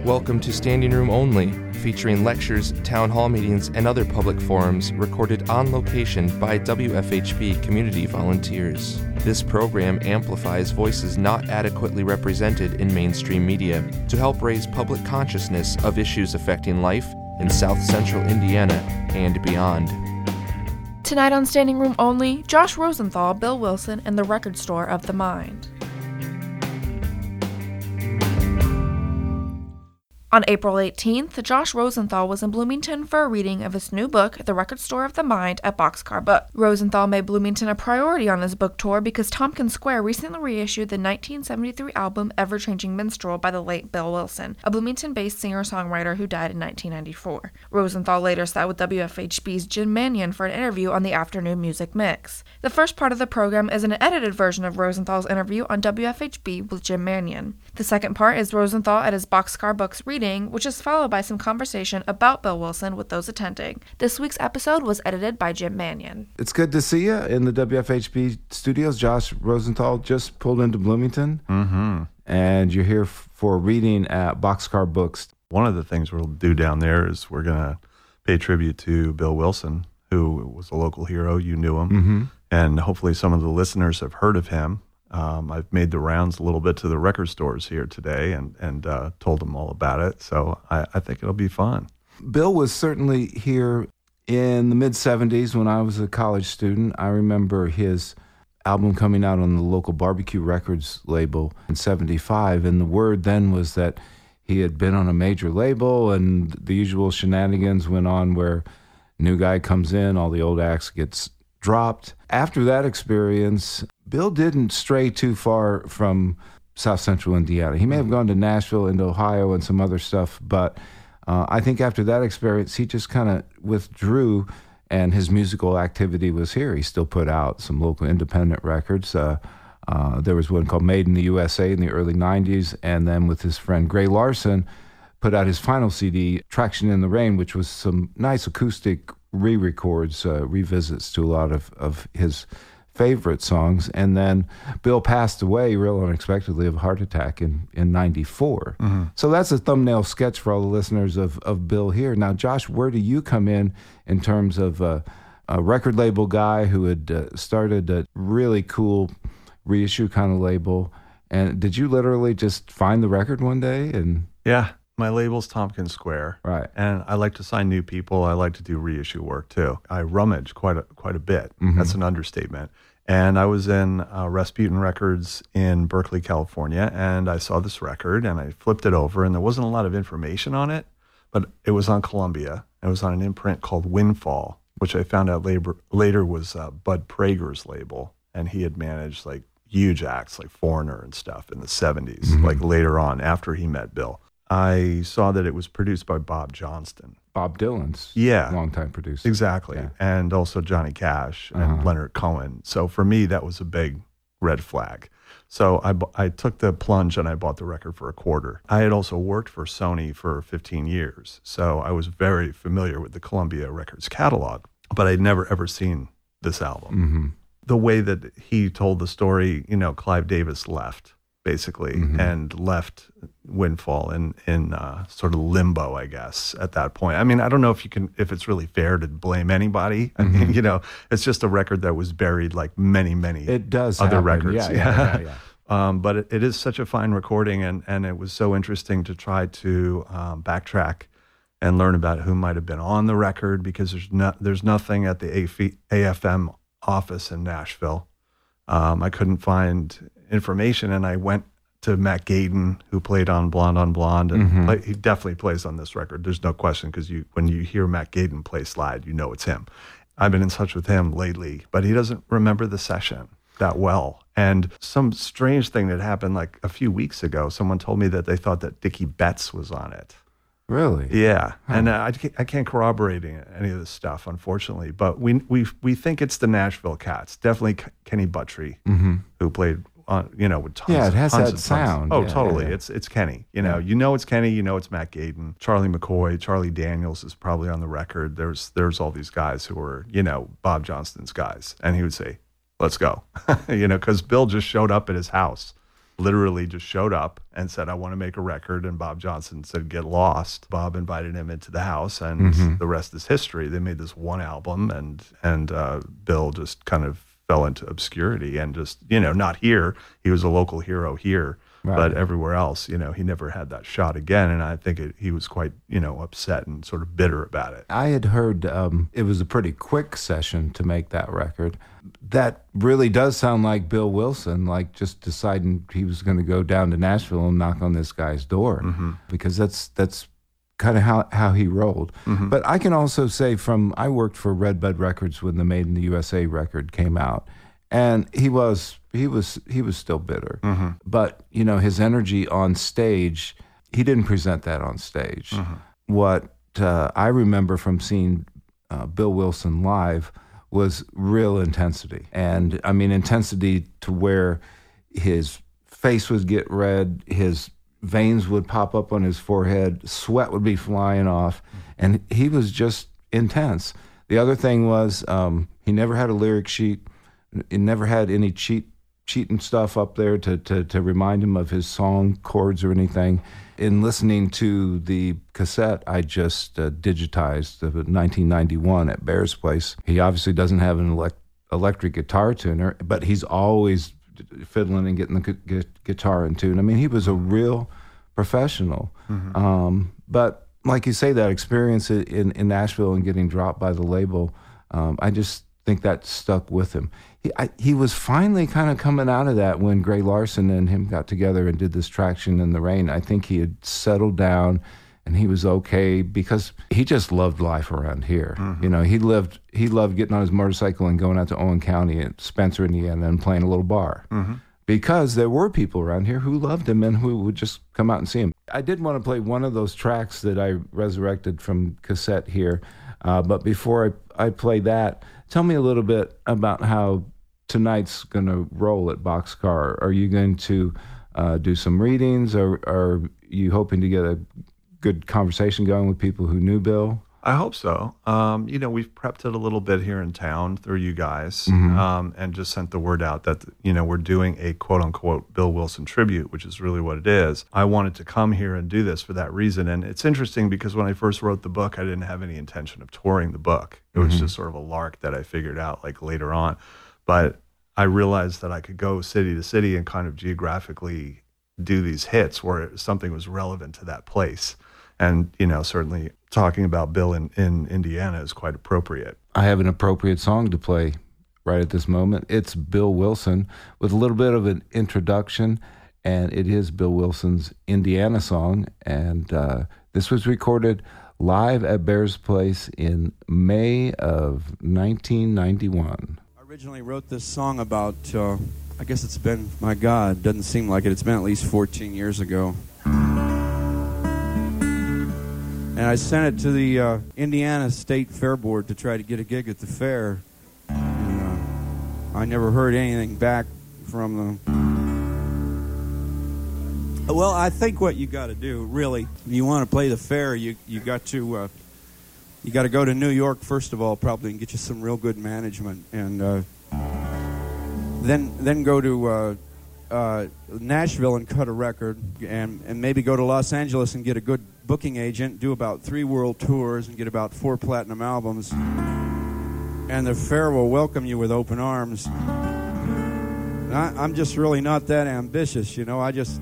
Welcome to Standing Room Only, featuring lectures, town hall meetings, and other public forums recorded on location by WFHB community volunteers. This program amplifies voices not adequately represented in mainstream media to help raise public consciousness of issues affecting life in South Central Indiana and beyond. Tonight on Standing Room Only, Josh Rosenthal, Bill Wilson, and the Record Store of the Mind. On April 18th, Josh Rosenthal was in Bloomington for a reading of his new book, The Record Store of the Mind, at Boxcar Books. Rosenthal made Bloomington a priority on his book tour because Tompkins Square recently reissued the 1973 album Ever-Changing Minstrel by the late Bill Wilson, a Bloomington-based singer-songwriter who died in 1994. Rosenthal later sat with WFHB's Jim Mannion for an interview on the afternoon music mix. The first part of the program is an edited version of Rosenthal's interview on WFHB with Jim Mannion. The second part is Rosenthal at his Boxcar Books reading, which is followed by some conversation about Bill Wilson with those attending. This week's episode was edited by Jim Mannion. It's good to see you in the WFHB studios. Josh Rosenthal just pulled into Bloomington, and you're here for a reading at Boxcar Books. One of the things we'll do down there is we're going to pay tribute to Bill Wilson, who was a local hero. You knew him, and hopefully some of the listeners have heard of him. I've made the rounds a little bit to the record stores here today and told them all about it. So I think it'll be fun. Bill was certainly here in the mid-'70s when I was a college student. I remember his album coming out on the local Barbecue Records label in '75, and the word then was that he had been on a major label, and the usual shenanigans went on where new guy comes in, all the old acts gets dropped. After that experience, Bill didn't stray too far from South Central Indiana. He may have gone to Nashville and Ohio and some other stuff, but I think after that experience, he just kind of withdrew, and his musical activity was here. He still put out some local independent records. There was one called Made in the USA in the early 90s, and then with his friend Gray Larson, put out his final CD, Traction in the Rain, which was some nice acoustic re-records, revisits to a lot of his favorite songs. And then Bill passed away real unexpectedly of a heart attack in 94. So that's a thumbnail sketch for all the listeners of Bill here. Now, Josh, where do you come in terms of a record label guy who had started a really cool reissue kind of label? And did you literally just find the record one day? And Yeah. My label's Tompkins Square, right, and I like to sign new people. I like to do reissue work too. I rummage quite a bit. That's an understatement. And I was in Rasputin Records in Berkeley, California, and I saw this record, and I flipped it over, and there wasn't a lot of information on it, but it was on Columbia. It was on an imprint called Windfall, which I found out later was Bud Prager's label, and he had managed like huge acts like Foreigner and stuff in the 70s, like later on after he met Bill. I saw that it was produced by Bob Johnston. Bob Dylan's longtime producer. Exactly. Yeah. And also Johnny Cash and Leonard Cohen. So for me, that was a big red flag. So I took the plunge and I bought the record for $0.25. I had also worked for Sony for 15 years. So I was very familiar with the Columbia Records catalog, but I'd never ever seen this album. The way that he told the story, Clive Davis left, basically, and left Windfall in sort of limbo, I guess, at that point. I mean, I don't know if it's really fair to blame anybody. I mean, it's just a record that was buried like many other records. Yeah. But it is such a fine recording, and it was so interesting to try to backtrack and learn about who might have been on the record, because there's nothing at the AFM office in Nashville. I couldn't find information, and I went to Matt Gaden, who played on Blonde, and he definitely plays on this record. There's no question, because when you hear Matt Gaden play slide, you know it's him. I've been in touch with him lately, but he doesn't remember the session that well. And some strange thing that happened like a few weeks ago, someone told me that they thought that Dickie Betts was on it. Really? Yeah. Huh. And I can't corroborate any of this stuff, unfortunately, but we think it's the Nashville Cats. Definitely Kenny Buttrey, who played on, with tons. Yeah, it has tons that sound. Oh, yeah, totally. Yeah. It's Kenny. It's Kenny. It's Matt Gaden, Charlie McCoy, Charlie Daniels is probably on the record. There's all these guys who were Bob Johnston's guys, and he would say, "Let's go," because Bill just showed up at his house literally just showed up and said, I want to make a record. And Bob Johnson said, get lost. Bob invited him into the house, and the rest is history. They made this one album, and Bill just kind of fell into obscurity and just, not here. He was a local hero here, right. But everywhere else, he never had that shot again. And I think he was quite, upset and sort of bitter about it. I had heard it was a pretty quick session to make that record. That really does sound like Bill Wilson, like just deciding he was going to go down to Nashville and knock on this guy's door, because that's kind of how he rolled. But I can also say I worked for Redbud Records when the Made in the USA record came out, and he was still bitter. But his energy on stage, he didn't present that on stage. What I remember from seeing Bill Wilson live was real intensity, and I mean intensity to where his face would get red, his veins would pop up on his forehead, sweat would be flying off, and he was just intense. The other thing was he never had a lyric sheet. He never had any cheating stuff up there to remind him of his song chords or anything. In listening to the cassette I just digitized of 1991 at Bear's Place, he obviously doesn't have an electric guitar tuner, but he's always fiddling and getting the guitar in tune. I mean, he was a real professional. But like you say, that experience in Nashville and getting dropped by the label, I just think that stuck with him. He was finally kind of coming out of that when Gray Larson and him got together and did this Traction in the Rain. I think he had settled down and he was okay because he just loved life around here. He loved getting on his motorcycle and going out to Owen County and Spencer, Indiana, and playing a little bar. Because there were people around here who loved him and who would just come out and see him. I did want to play one of those tracks that I resurrected from cassette here, but before I play that, tell me a little bit about how tonight's going to roll at Boxcar. Are you going to do some readings, or are you hoping to get a good conversation going with people who knew Bill? I hope so. We've prepped it a little bit here in town through you guys, and just sent the word out that, we're doing a quote-unquote Bill Wilson tribute, which is really what it is. I wanted to come here and do this for that reason. And it's interesting because when I first wrote the book, I didn't have any intention of touring the book. It was just sort of a lark that I figured out like later on. But I realized that I could go city to city and kind of geographically do these hits where something was relevant to that place. And, certainly talking about Bill in Indiana is quite appropriate. I have an appropriate song to play right at this moment. It's Bill Wilson with a little bit of an introduction, and it is Bill Wilson's Indiana song. And this was recorded live at Bear's Place in May of 1991. I originally wrote this song about, I guess it's been, my God, doesn't seem like it. It's been at least 14 years ago. And I sent it to the Indiana State Fair Board to try to get a gig at the fair. And, I never heard anything back from them. Well, I think what you got to do, really, if you want to play the fair, you got to go to New York first of all, probably, and get you some real good management, and then go to Nashville and cut a record, and maybe go to Los Angeles and get a good booking agent, do about 3 world tours and get about 4 platinum albums, and the fair will welcome you with open arms. I'm just really not that ambitious, I just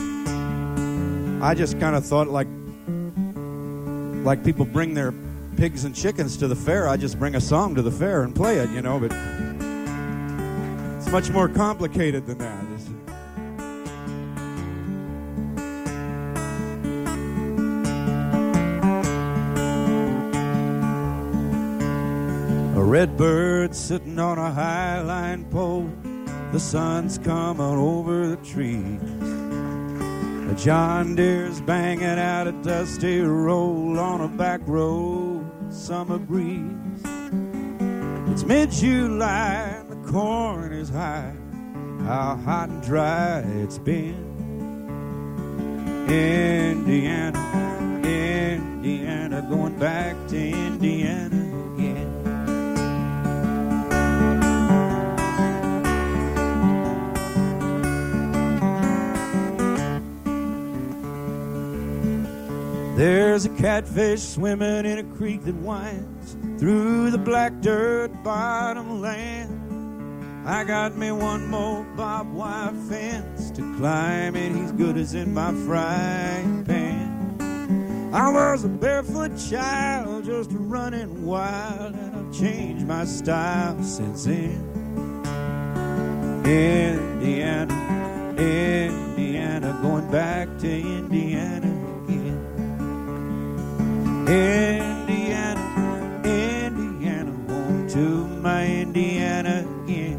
kind of thought like people bring their pigs and chickens to the fair. I just bring a song to the fair and play it, but it's much more complicated than that. A red bird sitting on a high-line pole, the sun's coming over the trees. A John Deere's banging out a dusty roll on a back road, summer breeze. It's mid-July and the corn is high, how hot and dry it's been. Indiana, Indiana, going back to Indiana again. There's a catfish swimming in a creek that winds through the black dirt bottom land. I got me one more barbed wire fence to climb, and he's good as in my frying pan. I was a barefoot child, just running wild, and I've changed my style since then. Indiana, Indiana, going back to Indiana again. Indiana, Indiana, home to my Indiana again.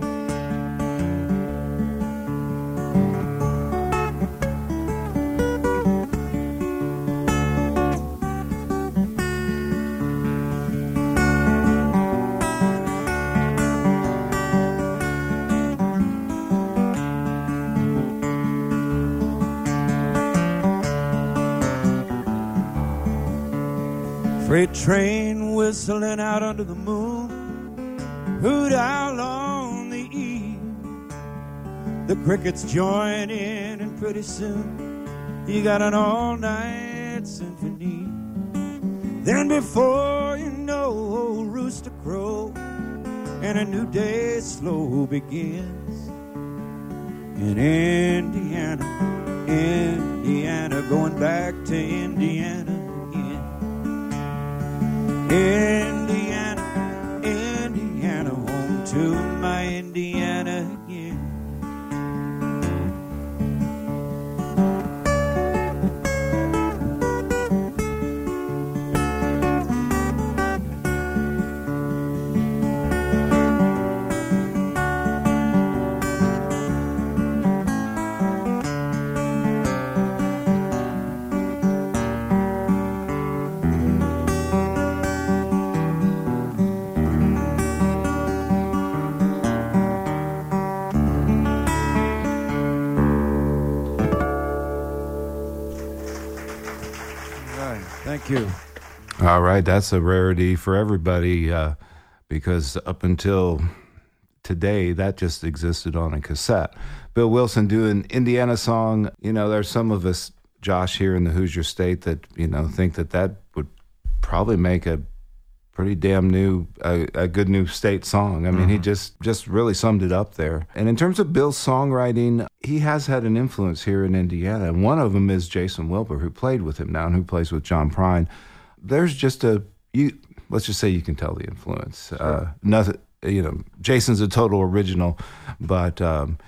Freight train whistling out under the moon, hoot owl on the eve. The crickets join in, and pretty soon you got an all-night symphony. Then before you know, old rooster crow, and a new day slow begins. In Indiana, Indiana, going back to Indiana. Indiana, Indiana, home to my Indiana again. Thank you. All right, that's a rarity for everybody because up until today, that just existed on a cassette. Bill Wilson doing Indiana song. You know, there's some of us, Josh, here in the Hoosier State that, you know, think that that would probably make a pretty damn new, a good new state song. I mean, he just really summed it up there. And in terms of Bill's songwriting, he has had an influence here in Indiana. And one of them is Jason Wilbur, who played with him now and who plays with John Prine. There's just let's just say you can tell the influence. Sure. Nothing, you know, Jason's a total original, but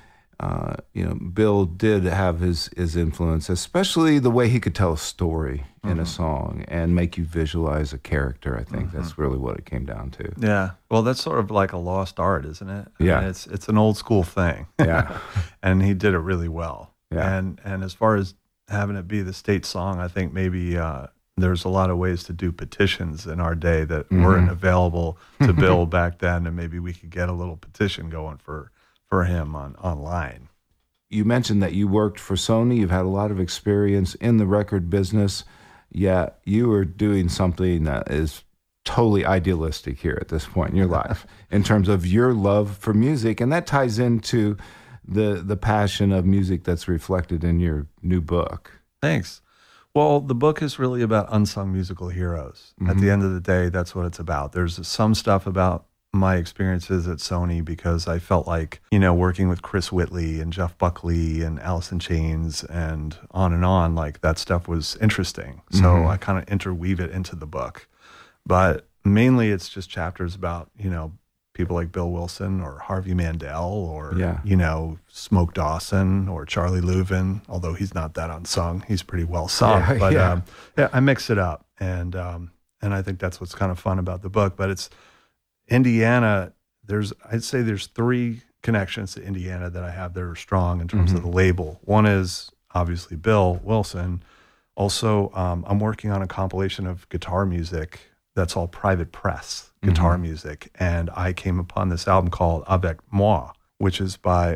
you know, Bill did have his influence, especially the way he could tell a story in a song and make you visualize a character. I think that's really what it came down to. Yeah. Well, that's sort of like a lost art, isn't it? Yeah. I mean, it's an old school thing. Yeah. And he did it really well. Yeah. And as far as having it be the state song, I think maybe there's a lot of ways to do petitions in our day that weren't available to Bill back then, and maybe we could get a little petition going for him online. You mentioned that you worked for Sony. You've had a lot of experience in the record business, yet you are doing something that is totally idealistic here at this point in your life in terms of your love for music, and that ties into the passion of music that's reflected in your new book. Thanks. Well, the book is really about unsung musical heroes. At the end of the day, that's what it's about. There's some stuff about my experiences at Sony because I felt like, you know, working with Chris Whitley and Jeff Buckley and Alice in Chains and on, like that stuff was interesting. So I kind of interweave it into the book. But mainly it's just chapters about, you know, people like Bill Wilson or Harvey Mandel or, you know, Smoke Dawson or Charlie Louvin, although he's not that unsung. He's pretty well sung. Yeah, but I mix it up. And I think that's what's kind of fun about the book. But it's Indiana, I'd say there's three connections to Indiana that I have that are strong in terms of the label. One is obviously Bill Wilson. Also, I'm working on a compilation of guitar music that's all private press guitar music. And I came upon this album called Avec Moi, which is by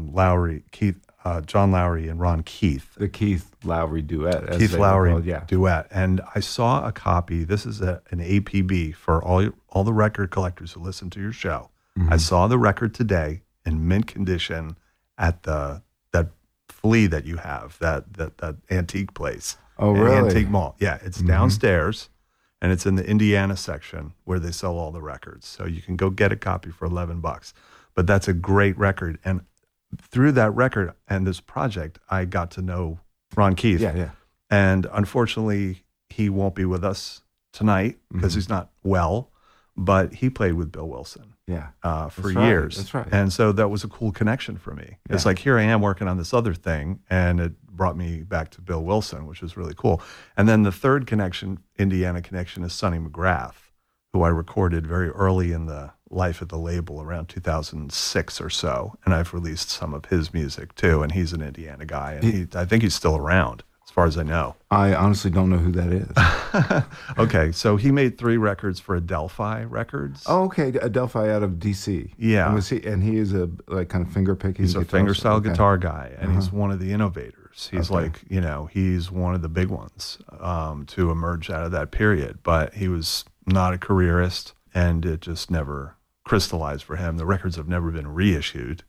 John Lowry and Ron Keith. The Keith Lowry duet. Keith Lowry duet. And I saw a copy. This is an APB for all the record collectors who listen to your show. I saw the record today in mint condition at that flea that you have, that antique place. Oh, an really? Antique mall. Yeah, it's downstairs, and it's in the Indiana section where they sell all the records. So you can go get a copy for $11. But that's a great record. And through that record and this project, I got to know Ron Keith. Yeah. And unfortunately, he won't be with us tonight because he's not well, but he played with Bill Wilson Yeah. for That's right. years. That's right. And so that was a cool connection for me. It's Yeah. like, here I am working on this other thing, and it brought me back to Bill Wilson, which was really cool. And then the third connection, Indiana connection, is Sonny McGrath, who I recorded very early in the life of the label around 2006 or so. And I've released some of his music too. And he's an Indiana guy. And I think he's still around as far as I know. I honestly don't know who that is. Okay. So he made 3 records for Adelphi Records. Oh, okay. Adelphi out of D.C. Yeah. And he is a like kind of finger picking. He's a fingerstyle guitar guy, and he's one of the innovators. He's Okay. like, he's one of the big ones to emerge out of that period. But he was not a careerist, and it just never crystallized for him. The records have never been reissued,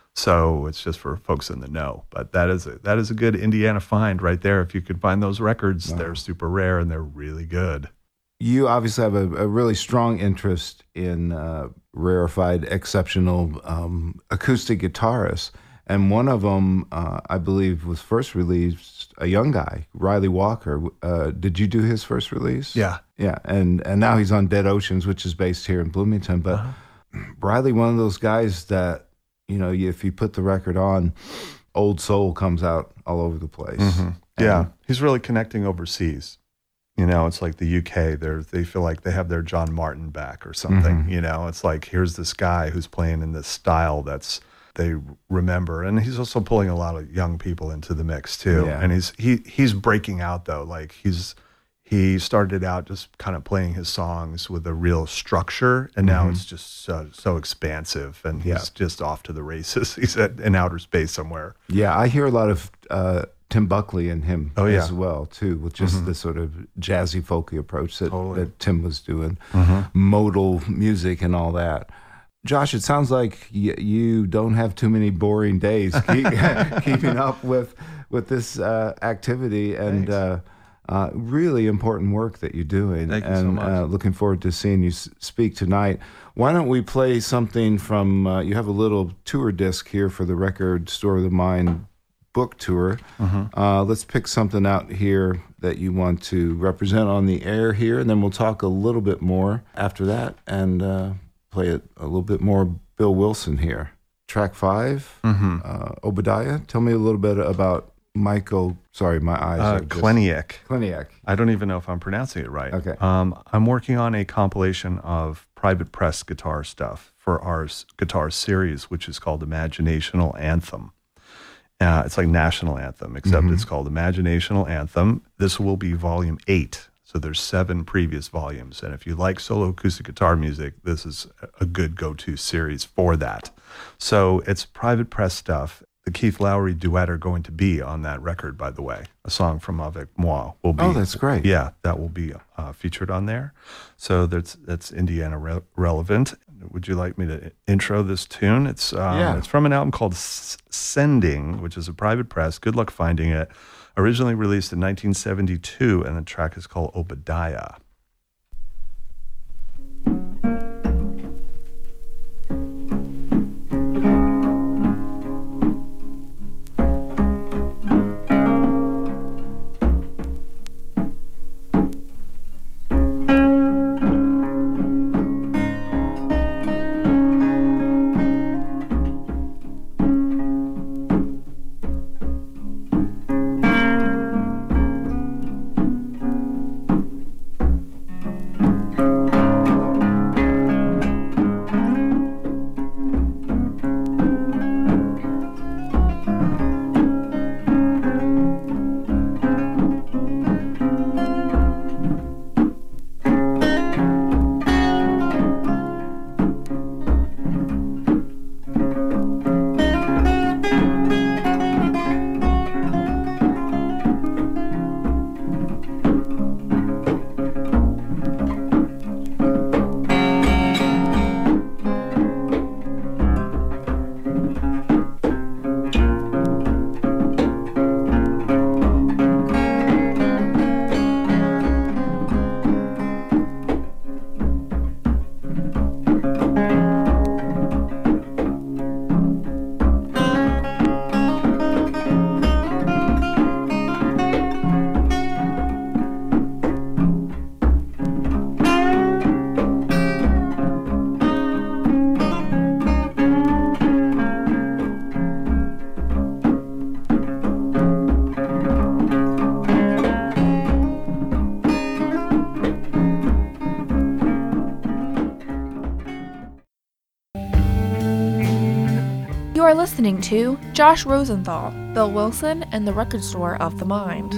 so it's just for folks in the know. But that is a good Indiana find right there. If you could find those records, they're super rare and they're really good. You obviously have a really strong interest in rarefied, exceptional acoustic guitarists. And one of them, I believe, was first released, a young guy, Riley Walker. Did you do his first release? Yeah. Yeah, and now he's on Dead Oceans, which is based here in Bloomington. But Riley, one of those guys that, if you put the record on, old soul comes out all over the place. Yeah, he's really connecting overseas. It's like the UK. They feel like they have their John Martin back or something. It's like, here's this guy who's playing in this style that's they remember, and he's also pulling a lot of young people into the mix too. Yeah. And he's breaking out though. Like he started out just kind of playing his songs with a real structure, and now it's just so expansive, and he's just off to the races. He's in outer space somewhere. Yeah, I hear a lot of Tim Buckley in him as yeah. well too, with just the sort of jazzy folky approach that Tim was doing, modal music and all that. Josh, it sounds like you don't have too many boring days keeping up with this activity and really important work that you're doing. Thank you and so much. Looking forward to seeing you speak tonight. Why don't we play something from, you have a little tour disc here for the Record Store of the Mind book tour. Let's pick something out here that you want to represent on the air here, and then we'll talk a little bit more after that and play it a little bit more Bill Wilson here. Track 5, Obadiah. Tell me a little bit about Michael. Sorry, my eyes. Kleniak. Kleniak. I don't even know if I'm pronouncing it right. Okay. I'm working on a compilation of private press guitar stuff for our guitar series, which is called Imaginational Anthem. It's like National Anthem, except it's called Imaginational Anthem. This will be volume 8. So there's 7 previous volumes. And if you like solo acoustic guitar music, this is a good go-to series for that. So it's private press stuff. The Keith Lowry duet are going to be on that record, by the way. A song from Avec Moi will be. Oh, that's great. Yeah, that will be featured on there. So that's Indiana relevant. Would you like me to intro this tune? It's from an album called Sending, which is a private press. Good luck finding it. Originally released in 1972, and the track is called Obadiah. listening to Josh Rosenthal, Bill Wilson, and the Record Store of the Mind.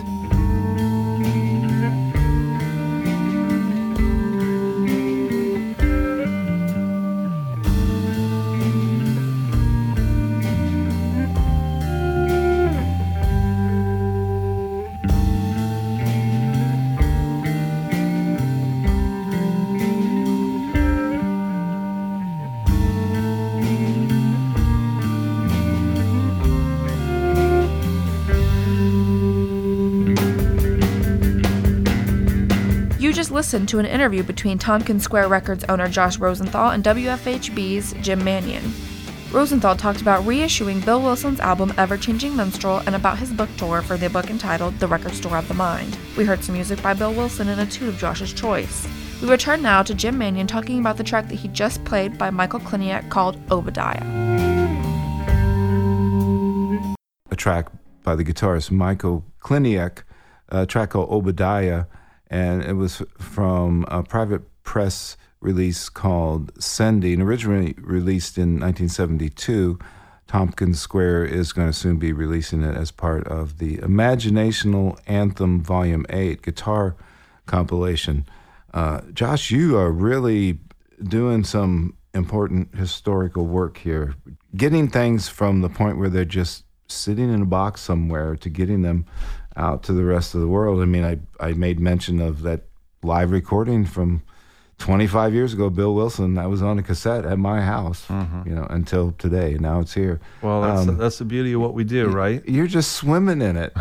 Listened to an interview between Tompkins Square Records owner Josh Rosenthal and WFHB's Jim Manion. Rosenthal talked about reissuing Bill Wilson's album Ever-Changing Minstrel and about his book tour for the book entitled The Record Store of the Mind. We heard some music by Bill Wilson and a tune of Josh's choice. We return now to Jim Manion talking about the track that he just played by Michael Kliniak called Obadiah. A track by the guitarist Michael Kliniak, a track called Obadiah, and it was from a private press release called Sending, originally released in 1972. Tompkins Square is going to soon be releasing it as part of the Imaginational Anthem Volume 8 guitar compilation. Josh, you are really doing some important historical work here, getting things from the point where they're just sitting in a box somewhere to getting them out to the rest of the world. I mean, I made mention of that live recording from 25 years ago, Bill Wilson. That was on a cassette at my house, until today. Now it's here. Well, that's the beauty of what we do, right? You're just swimming in it.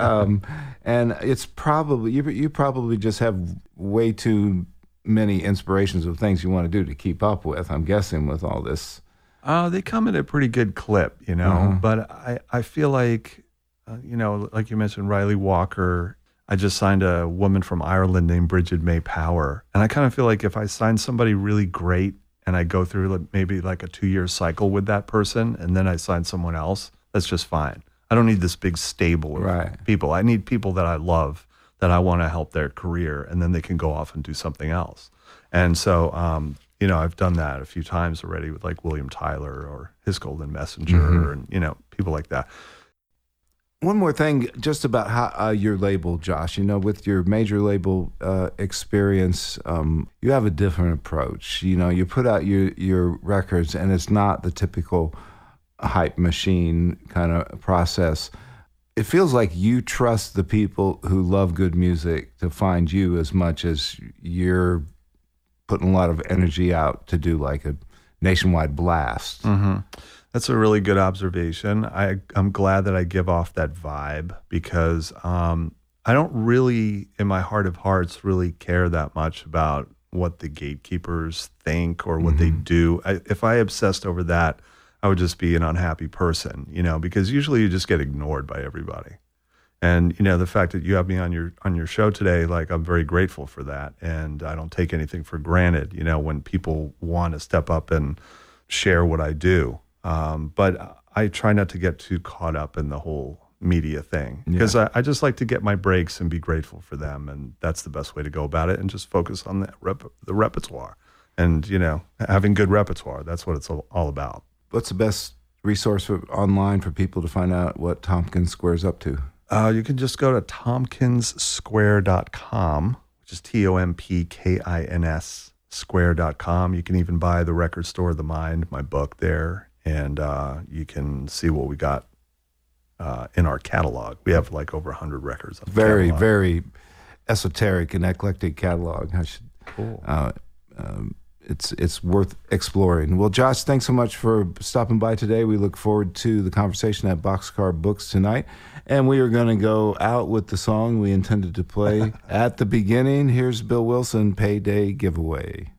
And it's probably, you probably just have way too many inspirations of things you want to do to keep up with, I'm guessing, with all this. They come at a pretty good clip, but I feel like, like you mentioned, Riley Walker. I just signed a woman from Ireland named Bridget May Power. And I kind of feel like if I sign somebody really great and I go through maybe like a 2-year cycle with that person and then I sign someone else, that's just fine. I don't need this big stable of people. I need people that I love, that I want to help their career, and then they can go off and do something else. And so, I've done that a few times already with like William Tyler or His Golden Messenger and, people like that. One more thing just about how your label, Josh, with your major label experience, you have a different approach. You put out your records and it's not the typical hype machine kind of process. It feels like you trust the people who love good music to find you as much as you're putting a lot of energy out to do like a nationwide blast. Mm-hmm. That's a really good observation. I'm glad that I give off that vibe because I don't really, in my heart of hearts, really care that much about what the gatekeepers think or what they do. If I obsessed over that, I would just be an unhappy person, because usually you just get ignored by everybody. And, the fact that you have me on your show today, like, I'm very grateful for that. And I don't take anything for granted, when people want to step up and share what I do. But I try not to get too caught up in the whole media thing because I just like to get my breaks and be grateful for them. And that's the best way to go about it, and just focus on the repertoire and, having good repertoire. That's what it's all about. What's the best resource online for people to find out what Tompkins Square's up to? You can just go to tompkinssquare.com, which is TOMPKINS square.com. You can even buy The Record Store of the Mind, my book there, and you can see what we got in our catalog. We have like over 100 records. Very, very esoteric and eclectic catalog. Cool. It's worth exploring. Well, Josh, thanks so much for stopping by today. We look forward to the conversation at Boxcar Books tonight. And we are going to go out with the song we intended to play at the beginning. Here's Bill Wilson, Payday Giveaway.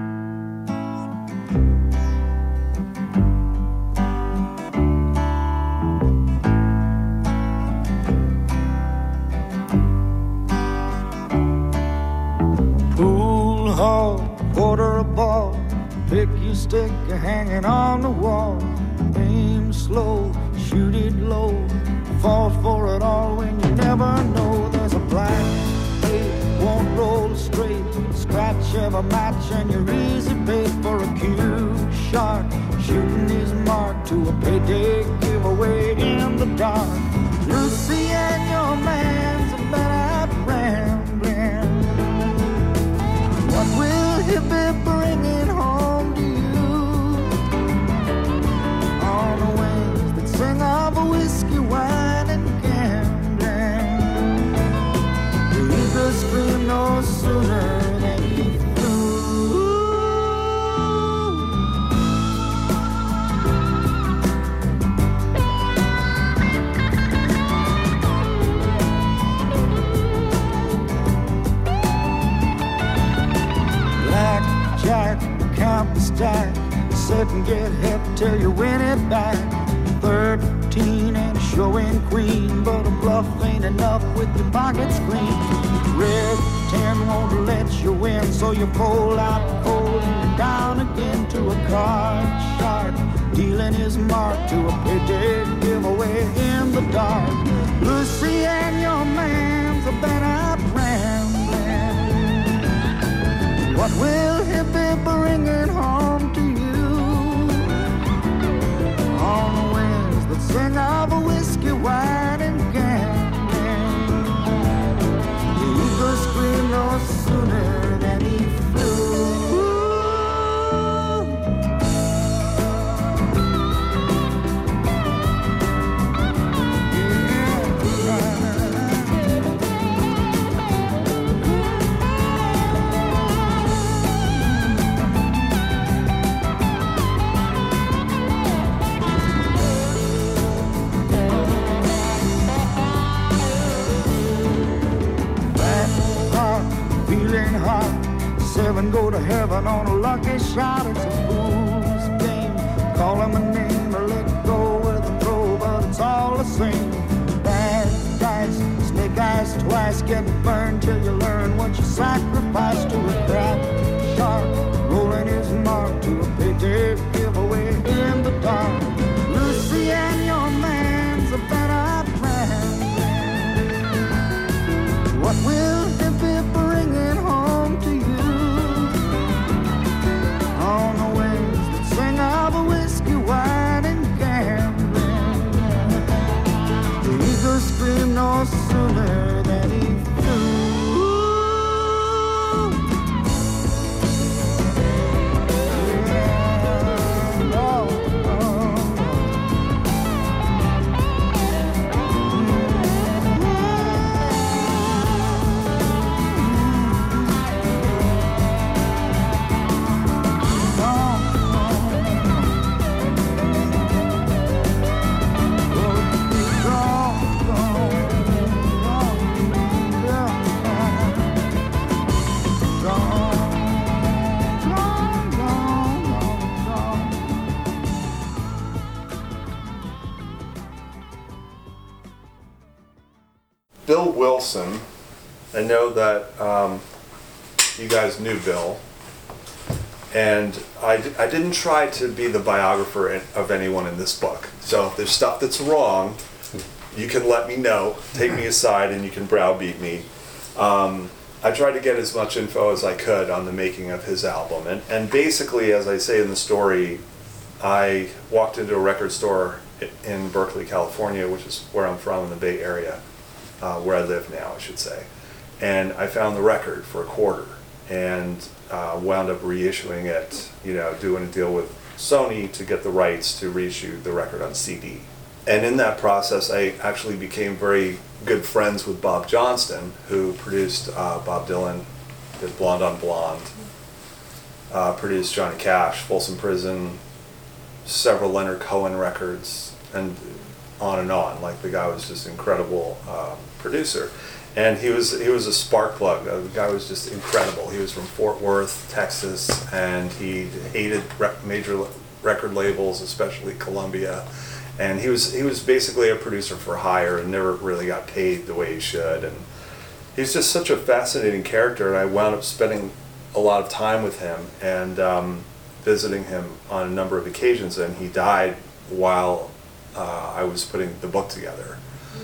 Pool hall, quarter a ball, pick your stick, you're hanging on the wall. Aim slow, shoot it low, fall for it all when you never know. There's a black eight, won't roll straight, scratch of a match and you're easy bait for a cue shot. Shooting his mark, to a payday giveaway in the dark. Lucy and your man's a better rambling. What will he be bringing home to you? On the wings that sing of a whiskey, wine, and gambling. The eagle scream no sooner than he flew. Blackjack, count the stack, sit and get hip till you win it back. 13 and a showing queen, but a bluff ain't enough with your pockets clean. Red 10 won't let you win, so you pull out cold and you're down again to a card shark, dealing his mark to a payday giveaway in the dark. Lucy and your man's a better rambling. What will he be bringing home to you? On the wings that sing of a whiskey, wine, and gambling. The eagle screamed no sooner than he flew. Feeling hot, 7 go to heaven on a lucky shot. It's a fool's game. Call him a name or let go with a throw, but it's all the same. Bad dice, snake eyes twice, get burned till you learn what you sacrifice to a crab shark, rolling his mark to a payday giveaway in the dark. Lucy and your man's a better plan. What will he be bringing home to you? On the wings that sing of a whiskey, wine, and gambling. The eagle screamed no sooner than he flew. Yeah, oh, oh, Bill Wilson, I know that you guys knew Bill, and I didn't try to be the biographer of anyone in this book. So if there's stuff that's wrong, you can let me know, take me aside, and you can browbeat me. I tried to get as much info as I could on the making of his album. And basically, as I say in the story, I walked into a record store in Berkeley, California, which is where I'm from in the Bay Area, where I live now, I should say. And I found the record for $0.25 and wound up reissuing it, doing a deal with Sony to get the rights to reissue the record on CD. And in that process, I actually became very good friends with Bob Johnston, who produced Bob Dylan, did Blonde on Blonde, produced Johnny Cash, Folsom Prison, several Leonard Cohen records, and on. Like, the guy was just an incredible producer. And he was a spark plug. The guy was just incredible. He was from Fort Worth, Texas, and he hated major record labels, especially Columbia. And he was basically a producer for hire and never really got paid the way he should. And he's just such a fascinating character. And I wound up spending a lot of time with him and visiting him on a number of occasions. And he died while I was putting the book together.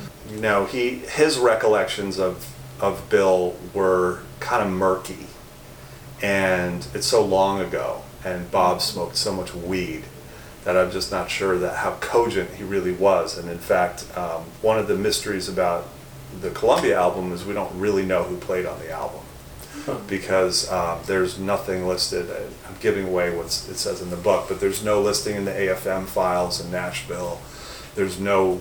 His recollections of Bill were kind of murky, and it's so long ago, and Bob smoked so much weed that I'm just not sure that how cogent he really was. And in fact, one of the mysteries about the Columbia album is we don't really know who played on the album, because there's nothing listed. I'm giving away what it says in the book, but there's no listing in the AFM files in Nashville. There's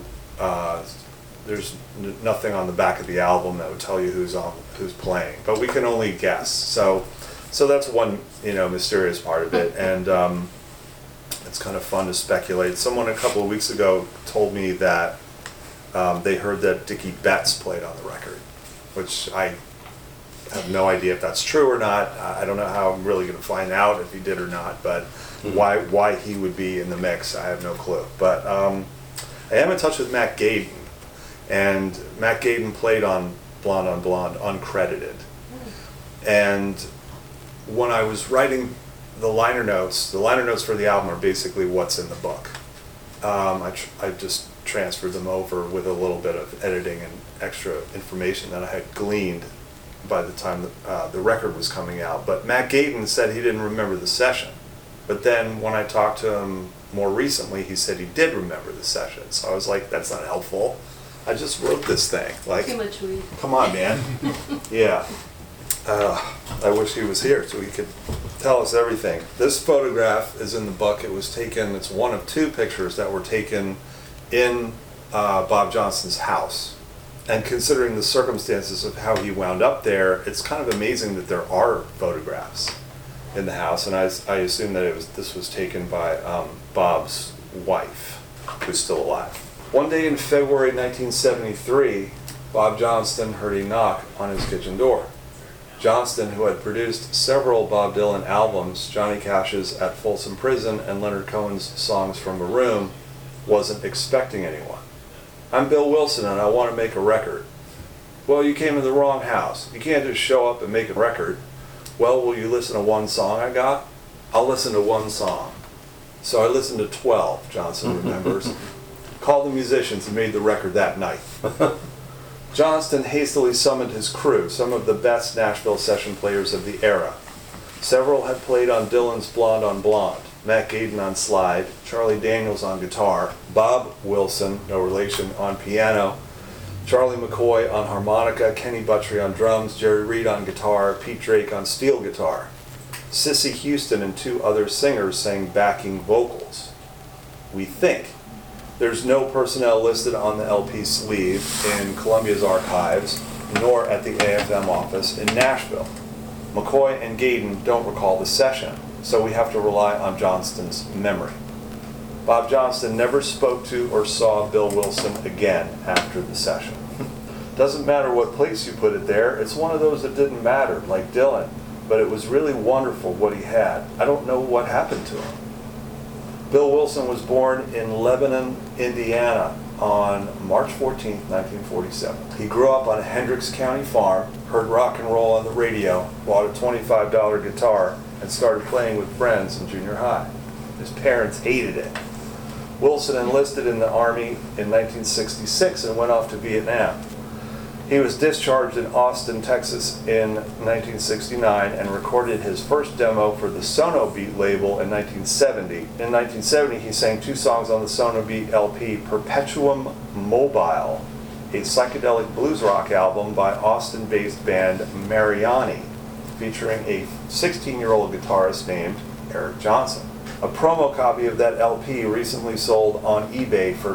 nothing on the back of the album that would tell you who's playing, but we can only guess. So that's one mysterious part of it, and it's kind of fun to speculate. Someone a couple of weeks ago told me that they heard that Dickie Betts played on the record, which I have no idea if that's true or not. I don't know how I'm really going to find out if he did or not, but why he would be in the mix, I have no clue. But I am in touch with Matt Gaden, and Matt Gaden played on Blonde uncredited. And when I was writing the liner notes for the album are basically what's in the book. I just transferred them over with a little bit of editing and extra information that I had gleaned by the time the record was coming out. But Matt Gaden said he didn't remember the session. But then when I talked to him more recently, he said he did remember the session. So I was like, that's not helpful. I just wrote this thing. Like, too much weed. Come on, man. Yeah. I wish he was here so he could tell us everything. This photograph is in the book. It was taken, it's one of two pictures that were taken in Bob Johnston's house. And considering the circumstances of how he wound up there, it's kind of amazing that there are photographs in the house. And I assume that this was taken by Bob's wife, who's still alive. One day in February 1973, Bob Johnston heard a knock on his kitchen door. Johnston, who had produced several Bob Dylan albums, Johnny Cash's At Folsom Prison and Leonard Cohen's Songs from a Room, wasn't expecting anyone. I'm Bill Wilson and I want to make a record. Well, you came in the wrong house. You can't just show up and make a record. Well, will you listen to one song I got? I'll listen to one song. So I listened to 12, Johnson remembers. Called the musicians and made the record that night. Johnston hastily summoned his crew, some of the best Nashville session players of the era. Several had played on Dylan's Blonde on Blonde, Matt Gaden on slide, Charlie Daniels on guitar, Bob Wilson, no relation, on piano, Charlie McCoy on harmonica, Kenny Buttrey on drums, Jerry Reed on guitar, Pete Drake on steel guitar. Cissy Houston and two other singers sang backing vocals. We think. There's no personnel listed on the LP sleeve in Columbia's archives, nor at the AFM office in Nashville. McCoy and Gaden don't recall the session, so we have to rely on Johnston's memory. Bob Johnston never spoke to or saw Bill Wilson again after the session. Doesn't matter what place you put it there, it's one of those that didn't matter, like Dylan, but it was really wonderful what he had. I don't know what happened to him. Bill Wilson was born in Lebanon, Indiana on March 14, 1947. He grew up on a Hendricks County farm, heard rock and roll on the radio, bought a $25 guitar, and started playing with friends in junior high. His parents hated it. Wilson enlisted in the Army in 1966 and went off to Vietnam. He was discharged in Austin, Texas in 1969 and recorded his first demo for the Sonobeat label in 1970. In 1970, he sang two songs on the Sonobeat LP, Perpetuum Mobile, a psychedelic blues rock album by Austin-based band Mariani, featuring a 16-year-old guitarist named Eric Johnson. A promo copy of that LP recently sold on eBay for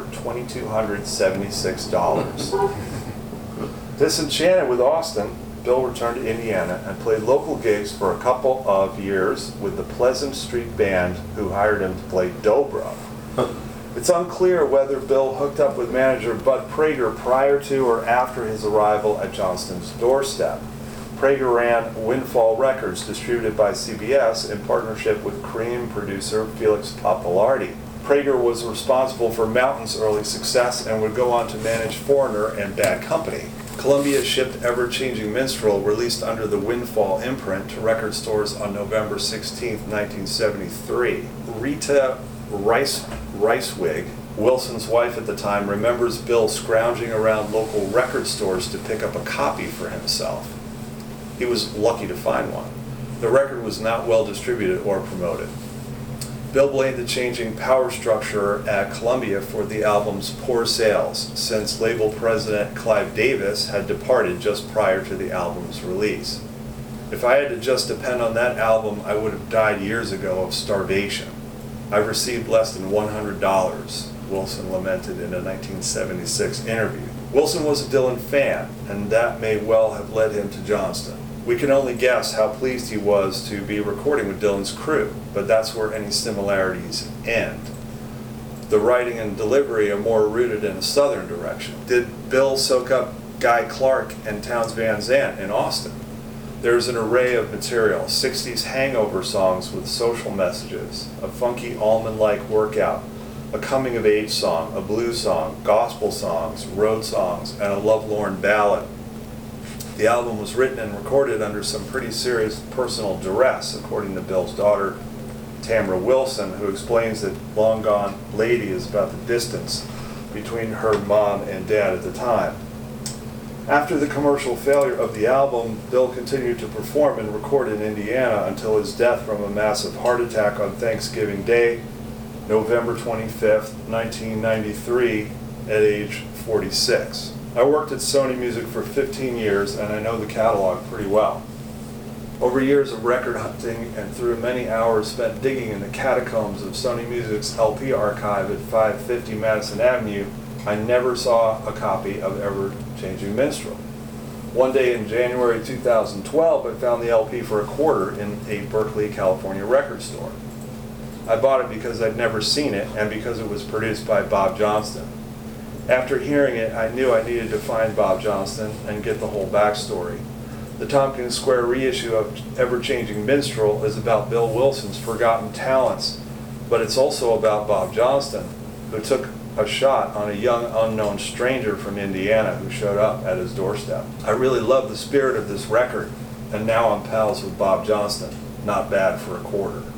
$2,276. Disenchanted with Austin, Bill returned to Indiana and played local gigs for a couple of years with the Pleasant Street Band, who hired him to play dobro. It's unclear whether Bill hooked up with manager Bud Prager prior to or after his arrival at Johnston's doorstep. Prager ran Windfall Records, distributed by CBS in partnership with Cream producer Felix Pappalardi. Prager was responsible for Mountain's early success and would go on to manage Foreigner and Bad Company. Columbia shipped Ever-Changing Minstrel, released under the Windfall imprint, to record stores on November 16, 1973. Rita Ricewig, Wilson's wife at the time, remembers Bill scrounging around local record stores to pick up a copy for himself. He was lucky to find one. The record was not well distributed or promoted. Bill blamed the changing power structure at Columbia for the album's poor sales, since label president Clive Davis had departed just prior to the album's release. If I had to just depend on that album, I would have died years ago of starvation. I've received less than $100, Wilson lamented in a 1976 interview. Wilson was a Dylan fan, and that may well have led him to Johnston. We can only guess how pleased he was to be recording with Dylan's crew, but that's where any similarities end. The writing and delivery are more rooted in a southern direction. Did Bill soak up Guy Clark and Townes Van Zandt in Austin? There's an array of material, 60s hangover songs with social messages, a funky Allman-like workout, a coming-of-age song, a blues song, gospel songs, road songs, and a lovelorn ballad. The album was written and recorded under some pretty serious personal duress, according to Bill's daughter, Tamara Wilson, who explains that Long Gone Lady is about the distance between her mom and dad at the time. After the commercial failure of the album, Bill continued to perform and record in Indiana until his death from a massive heart attack on Thanksgiving Day, November 25th, 1993, at age 46. I worked at Sony Music for 15 years, and I know the catalog pretty well. Over years of record hunting and through many hours spent digging in the catacombs of Sony Music's LP archive at 550 Madison Avenue, I never saw a copy of Ever Changing Minstrel. One day in January 2012, I found the LP for $0.25 in a Berkeley, California record store. I bought it because I'd never seen it and because it was produced by Bob Johnston. After hearing it, I knew I needed to find Bob Johnston and get the whole backstory. The Tompkins Square reissue of Ever Changing Minstrel is about Bill Wilson's forgotten talents, but it's also about Bob Johnston, who took a shot on a young unknown stranger from Indiana who showed up at his doorstep. I really love the spirit of this record, and now I'm pals with Bob Johnston. Not bad for $0.25.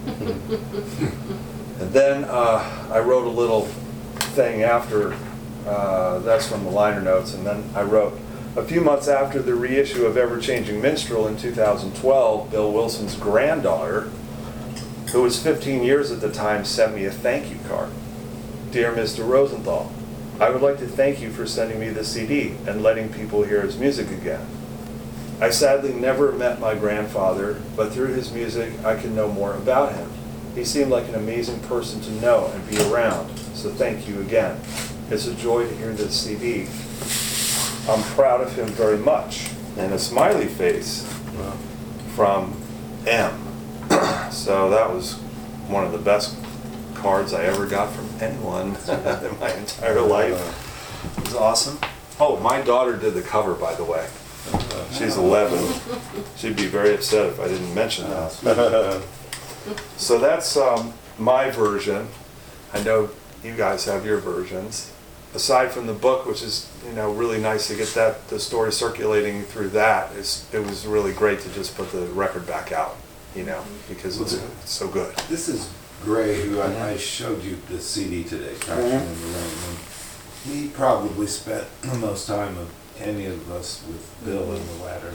And then I wrote a little thing after, that's from the liner notes, and then I wrote, a few months after the reissue of Ever Changing Minstrel in 2012, Bill Wilson's granddaughter, who was 15 years at the time, sent me a thank you card. Dear Mr. Rosenthal, I would like to thank you for sending me the CD and letting people hear his music again. I sadly never met my grandfather, but through his music I can know more about him. He seemed like an amazing person to know and be around, so thank you again. It's a joy to hear this CD. I'm proud of him very much. And a smiley face from M. So that was one of the best cards I ever got from anyone in my entire life. It was awesome. Oh, my daughter did the cover, by the way. She's 11. She'd be very upset if I didn't mention that. So that's my version. I know you guys have your versions. Aside from the book, which is really nice to get the story circulating through that, it was really great to just put the record back out, because it's so good. This is Gray, who I showed you the CD today, Traction in the Rain. He probably spent the most time of any of us with Bill in the latter,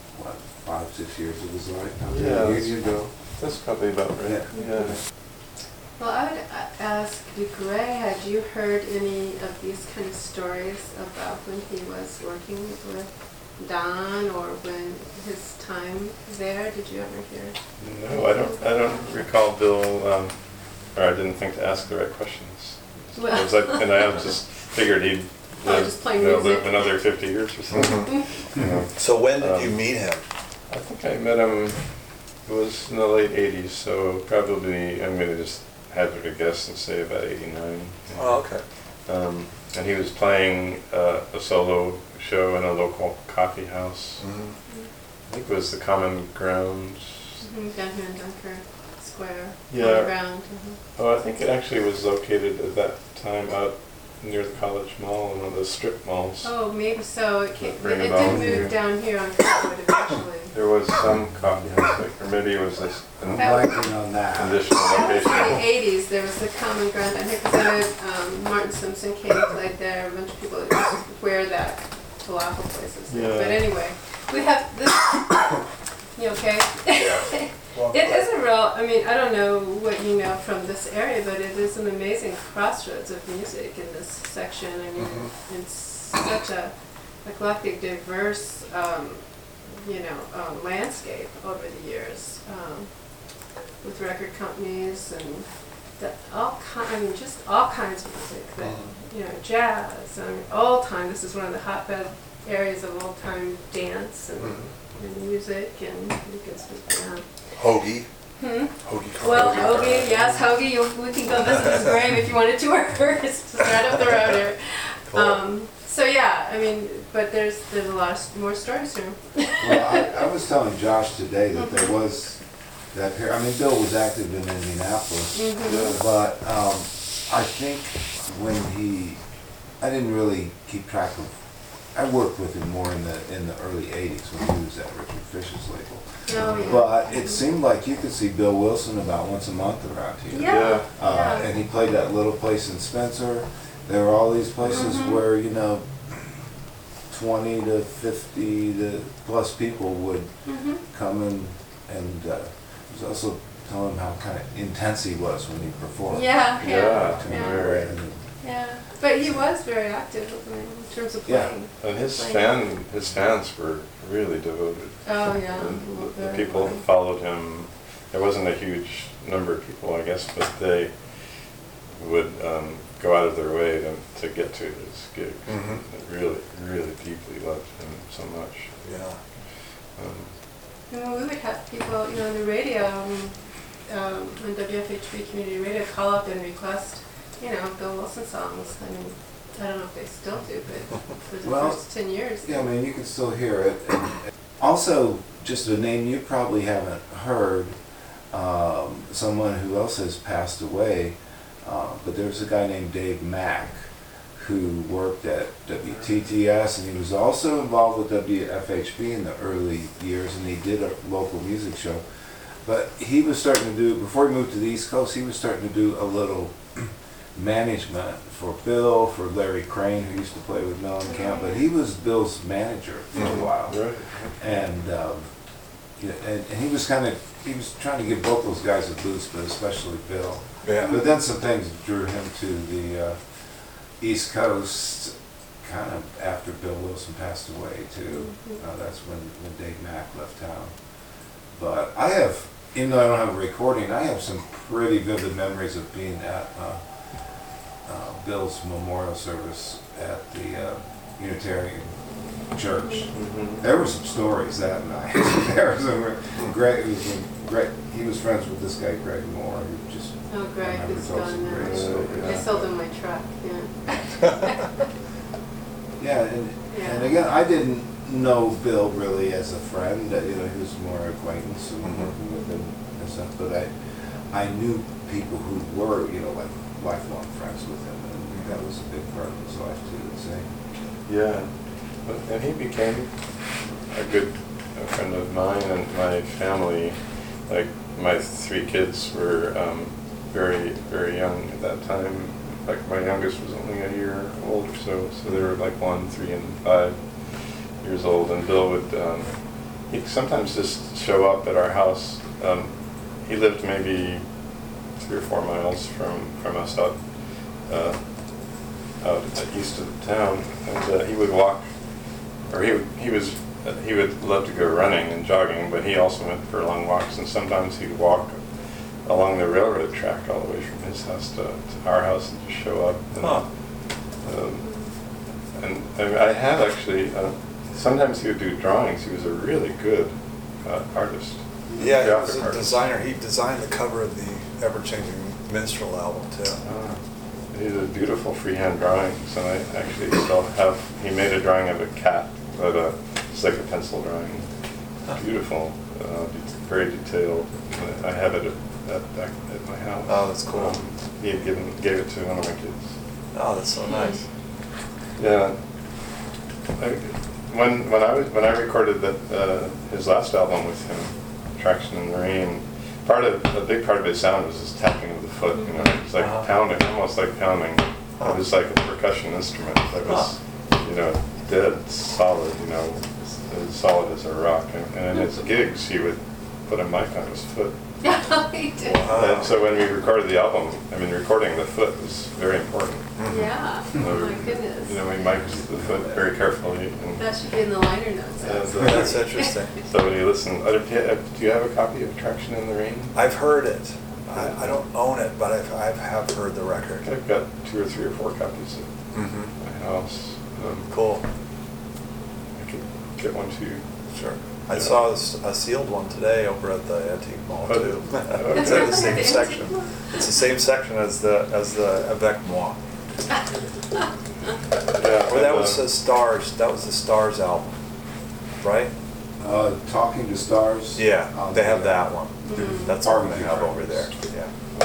5-6 years of his life. Yeah, there you go. That's probably about right. Yeah. Well, I would ask Gray, had you heard any of these kind of stories about when he was working with Don or when his time there? Did you ever hear? No, I don't recall Bill, or I didn't think to ask the right questions. Well, I just figured he'd live another 50 years or something. So when did you meet him? I think I met him, it was in the late 80s, so probably, I'm going to just hazard a guess and say about 89. Oh, okay. And he was playing a solo show in a local coffee house. I think it was the Common Grounds. Down here in Dunker Square. Yeah. Common Ground. Oh, I think it actually was located at that time out near the College Mall, one of those strip malls. Oh, maybe so. It did Bring move down here on Cottonwood eventually. There was some coffee house, or maybe it was this Blanking on that. additional That was location. in the 80s. There was the Common Ground down here because Martin Simpson came and played there. A bunch of people used to wear that falafel places. Yeah. But anyway, we have this. You okay? Yeah. It is a Well, I mean, I don't know what you know from this area, but it is an amazing crossroads of music in this section. I mean, it's such a eclectic, diverse, landscape over the years, with record companies and all kinds of music. That, jazz. I mean, old time. This is one of the hotbed areas of old time dance and music, and you can speak down. Hoagie. Hoagie. Well, Hoagie, yes, Hoagie. We can go visit his grave if you want to tour. It's just right up the road here. Cool. So yeah, I mean, but there's a lot more stories here. Well, I was telling Josh today that there was that period. I mean, Bill was active in Indianapolis, but I think I didn't really keep track of. I worked with him more in the early '80s when he was at Richard Fish's label. Oh, yeah. But it seemed like you could see Bill Wilson about once a month around here. Yeah. And he played that little place in Spencer. There were all these places where 20 to 50 to plus people would come in, and I was also telling him how kind of intense he was when he performed. Yeah. But he was very active in terms of playing. And his fans were really devoted. Oh yeah. And the people who followed him, there wasn't a huge number of people, I guess, but they would go out of their way to get to his gigs. They really, really deeply loved him so much. Yeah. We would have people, on the radio, on WFHB Community Radio, call up and request, Bill Wilson songs. I mean, I don't know if they still do, but for the first 10 years. Yeah, I mean, you can still hear it. And also, just a name you probably haven't heard, someone who else has passed away, but there's a guy named Dave Mack who worked at WTTS, and he was also involved with WFHB in the early years, and he did a local music show. But he was starting to do, before he moved to the East Coast, he was starting to do a little management for Bill, for Larry Crane, who used to play with Mellencamp, but he was Bill's manager for a while. Right. And he was trying to give both those guys a boost, but especially Bill. Yeah. But then some things drew him to the East Coast, kind of after Bill Wilson passed away too. That's when Dave Mack left town. But I have, even though I don't have a recording, I have some pretty vivid memories of being at Bill's memorial service at the Unitarian Church. There were some stories that night. There was great. He was friends with this guy Greg Moore, who just Greg is gone now. Stories. I sold him my truck. And again, I didn't know Bill really as a friend. He was more acquaintance and working with him and stuff. But I knew people who were like lifelong friends with him, and that was a big part of his life too. I'd say. Yeah, and he became a good friend of mine and my family. Like my 3 kids were very, very young at that time. Like my youngest was only a year old or so they were like 1, 3, and 5 years old. And Bill would he'd sometimes just show up at our house. He lived maybe 3 or 4 miles from us out east of the town, and he would walk, or he would love to go running and jogging, but he also went for long walks, and sometimes he'd walk along the railroad track all the way from his house to our house and just show up. And I have actually, sometimes he would do drawings. He was a really good artist. Yeah, he was a designer. He designed the cover of the Ever-Changing Minstrel album too. He did a beautiful freehand drawings, and I actually still have. He made a drawing of a cat, but it's like a pencil drawing. Beautiful, very detailed. I have it back at my house. Oh, that's cool. He had gave it to one of my kids. Oh, that's so nice. Yeah. When I recorded his last album with him, Traction in the Rain, a big part of his sound was his tapping of the foot. It's like pounding, almost like pounding. It was like a percussion instrument that was, dead solid. As solid as a rock. And in his gigs, he would put a mic on his foot. He did. And so when we recorded the album, recording the foot was very important. Yeah. Oh my goodness. We mic'd the foot very carefully. And, that should be in the liner notes. That's interesting. So when you listen, do you have a copy of Traction in the Rain? I've heard it. I don't own it, but I have heard the record. I've got 2 or 3 or 4 copies at my house. Cool. I could get one to you. Sure. I saw a sealed one today over at the antique mall too. It's in the same section. It's the same section as the Avec Moi. Or that was the Stars. That was the Stars album, right? Talking to Stars. Yeah, they have that one. That's the one they have over there. Yeah.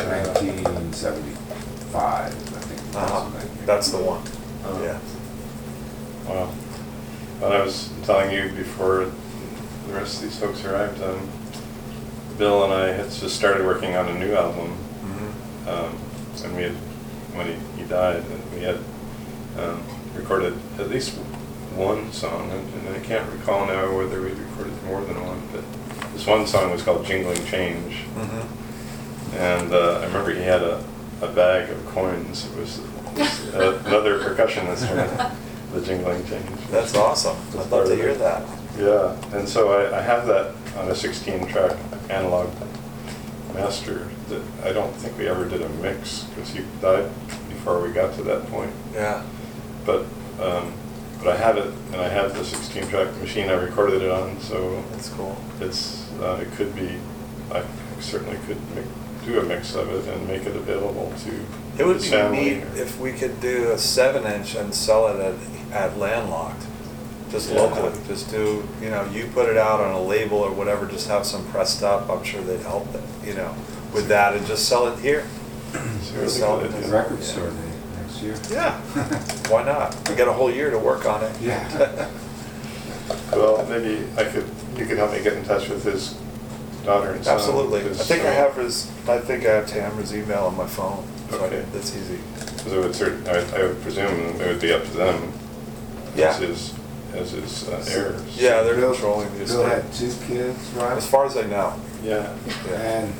1975, I think. That's the one. Yeah. Wow. Well, I was telling you before the rest of these folks arrived, Bill and I had just started working on a new album, and we had, when he died, we had recorded at least one song, and I can't recall now whether we recorded more than one, but this one song was called Jingling Change, and I remember he had a bag of coins. It was another percussion instrument, the Jingling Change. That's awesome. I'd love to hear that. Yeah, and so I have that on a 16-track analog master that I don't think we ever did a mix because he died before we got to that point. Yeah. But I have it, and I have the 16-track machine I recorded it on, so that's cool. It's it could be, I certainly could do a mix of it and make it available to. It would be neat if we could do a 7-inch and sell it at Landlocked. Just locally, just do, you put it out on a label or whatever, just have some pressed up. I'm sure they'd help with that and just sell it here. Sell it at the record store next year. Yeah, why not? We got a whole year to work on it. Yeah. Well, maybe you could help me get in touch with his daughter and son. Absolutely. I think I have Tamara's email on my phone. So okay. That's easy. So I would presume it would be up to them. Yeah. As his heirs. Yeah, they're controlling the estate. Bill had 2 kids, right? As far as I know. Yeah. And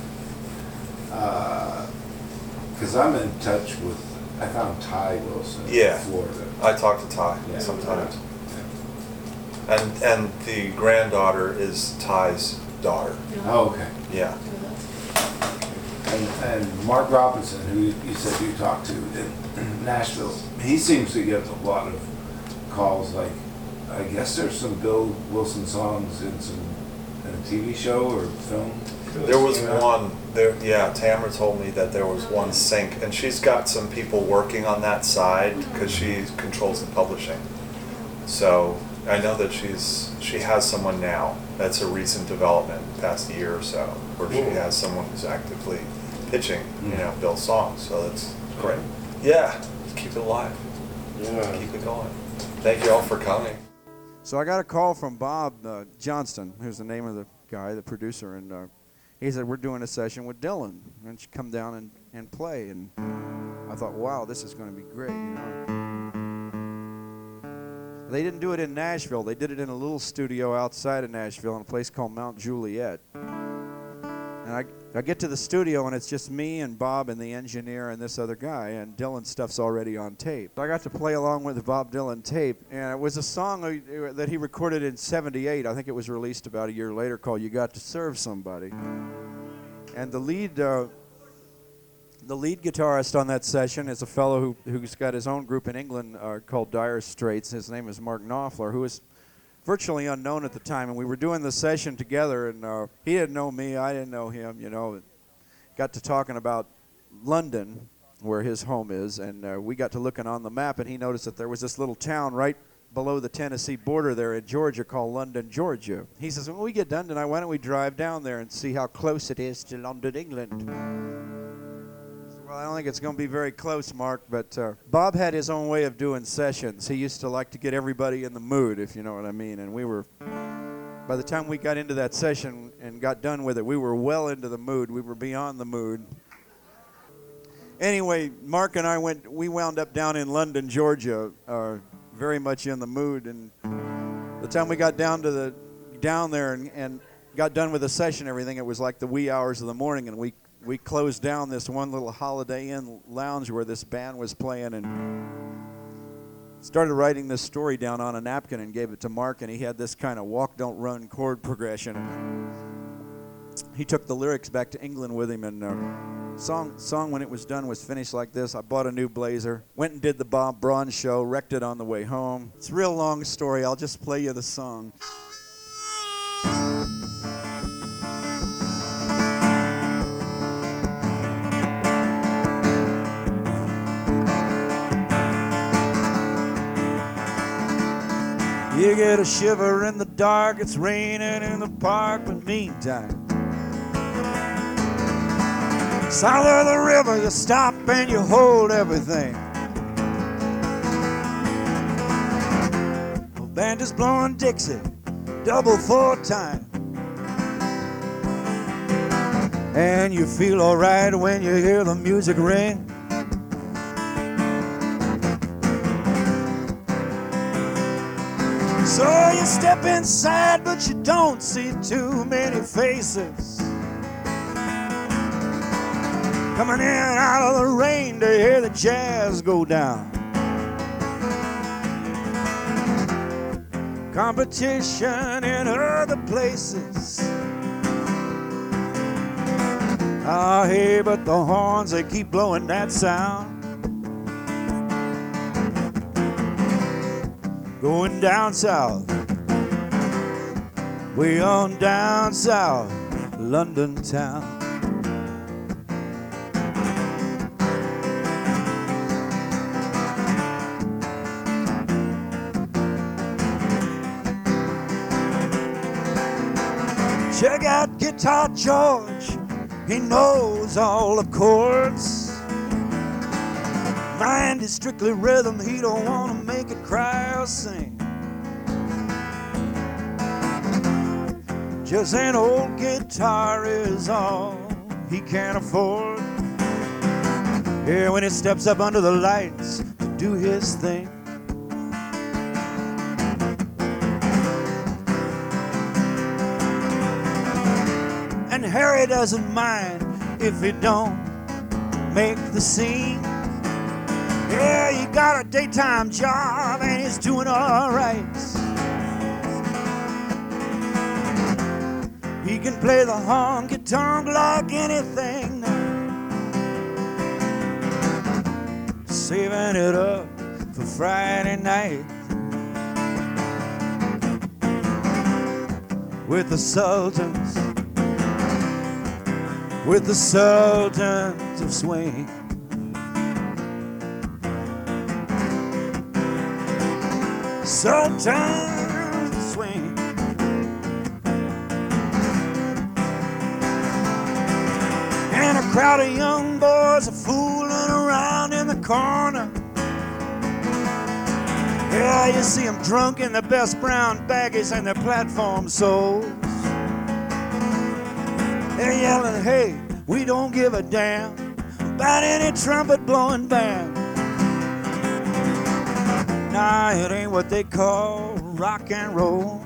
because I'm in touch with, I found Ty Wilson in Florida. I talk to Ty sometimes. Yeah. And the granddaughter is Ty's daughter. Oh, okay. Yeah. And Mark Robinson, who you said you talked to in Nashville, he seems to get a lot of calls. Like, I guess there's some Bill Wilson songs in a TV show or film. There was one. Tamara told me that there was one sync, and she's got some people working on that side because she controls the publishing. So I know that she has someone now. That's a recent development, past year or so, where she has someone who's actively pitching, Bill's songs. So that's great. Yeah, keep it alive. Yeah, keep it going. Thank you all for coming. So I got a call from Bob Johnston, who's the name of the guy, the producer, and he said, we're doing a session with Dylan, and she come down and play. And I thought, wow, this is going to be great. They didn't do it in Nashville. They did it in a little studio outside of Nashville in a place called Mount Juliet. And I get to the studio, and it's just me and Bob and the engineer and this other guy, and Dylan's stuff's already on tape. I got to play along with the Bob Dylan tape, and it was a song that he recorded in '78. I think it was released about a year later, called You Got to Serve Somebody. And the lead guitarist on that session is a fellow who's got his own group in England called Dire Straits. His name is Mark Knopfler, who was virtually unknown at the time, and we were doing the session together, and he didn't know me, I didn't know him, got to talking about London, where his home is, and we got to looking on the map, and he noticed that there was this little town right below the Tennessee border there in Georgia called London, Georgia. He says, when we get done tonight, why don't we drive down there and see how close it is to London, England? Well, I don't think it's going to be very close, Mark, but Bob had his own way of doing sessions. He used to like to get everybody in the mood, if you know what I mean. And by the time we got into that session and got done with it, we were well into the mood. We were beyond the mood. Anyway, Mark and we wound up down in London, Georgia, very much in the mood. And the time we got down there and got done with the session and everything, it was like the wee hours of the morning, and we closed down this one little Holiday Inn lounge where this band was playing, and started writing this story down on a napkin and gave it to Mark, and he had this kind of walk, don't run chord progression. And he took the lyrics back to England with him, and song when it was done was finished like this. I bought a new blazer, went and did the Bob Braun show, wrecked it on the way home. It's a real long story. I'll just play you the song. You get a shiver in the dark, it's raining in the park, but meantime, south of the river, you stop and you hold everything. The band is blowing Dixie, double 4 time. And you feel alright when you hear the music ring. So you step inside, but you don't see too many faces coming in out of the rain to hear the jazz go down. Competition in other places. Ah, hey, but the horns, they keep blowing that sound. Going down south, way on down south, London town. Check out Guitar George, he knows all the chords. Mind is strictly rhythm, he don't want to make it cry or sing. Just an old guitar is all he can afford. Yeah, when he steps up under the lights to do his thing. And Harry doesn't mind if he don't make the scene. Yeah, he got a daytime job and he's doing all right. He can play the honky-tonk like anything now. Saving it up for Friday night with the Sultans, with the Sultans of Swing. Sultans of Swing. And a crowd of young boys are fooling around in the corner. Yeah, you see them drunk in their best brown baggies and their platform soles. They're yelling, hey, we don't give a damn about any trumpet blowing band. Nah, it ain't what they call rock and roll.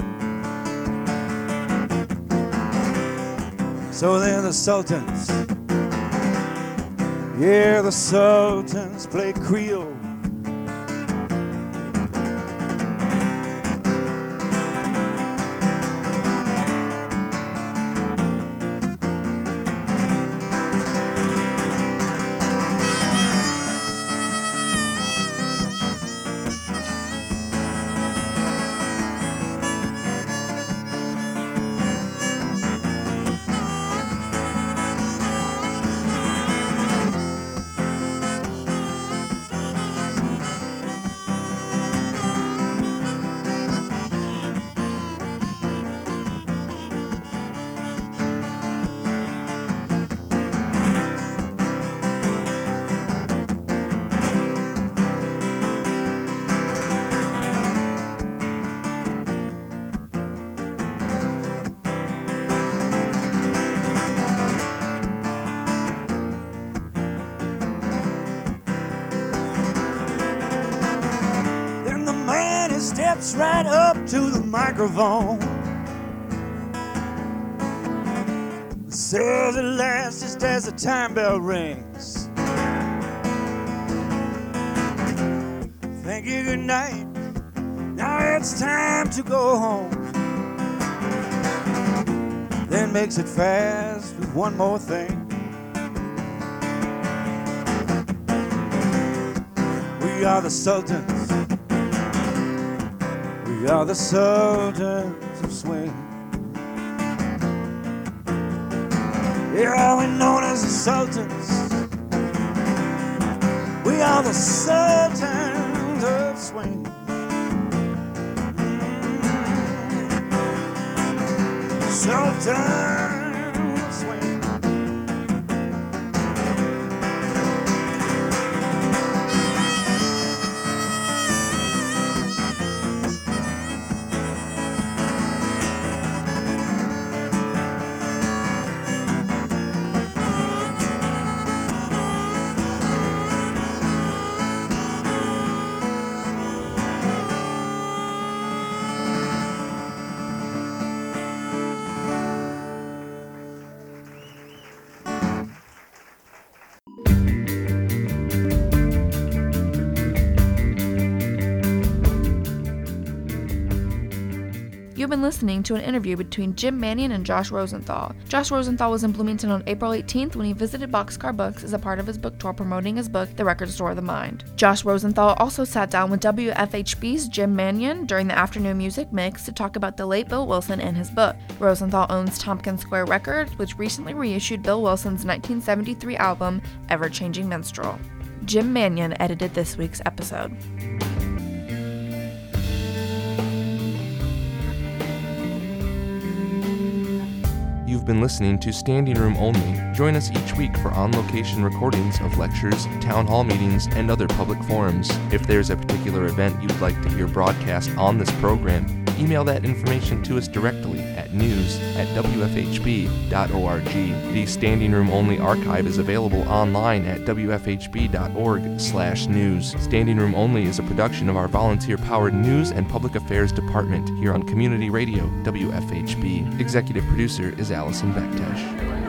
So then the Sultans, yeah, the Sultans play Creole. Steps right up to the microphone. says it lasts just as the time bell rings. Thank you, good night. Now it's time to go home. Then makes it fast with one more thing. We are the sultans. We are the sultans of swing. Yeah, we're known as the sultans. We are the sultans of swing. Sultans of swing. You've been listening to an interview between Jim Manion and Josh Rosenthal. Josh Rosenthal was in Bloomington on April 18th when he visited Boxcar Books as a part of his book tour promoting his book, The Record Store of the Mind. Josh Rosenthal also sat down with WFHB's Jim Manion during the afternoon music mix to talk about the late Bill Wilson and his book. Rosenthal owns Tompkins Square Records, which recently reissued Bill Wilson's 1973 album, Ever-Changing Minstrel. Jim Manion edited this week's episode. You've been listening to Standing Room Only. Join us each week for on-location recordings of lectures, town hall meetings, and other public forums. If there's a particular event you'd like to hear broadcast on this program, email that information to us directly at news@wfhb.org. The Standing Room Only archive is available online at wfhb.org/news. Standing Room Only is a production of our volunteer-powered News and Public Affairs Department here on Community Radio, WFHB. Executive producer is Allison Bektesh.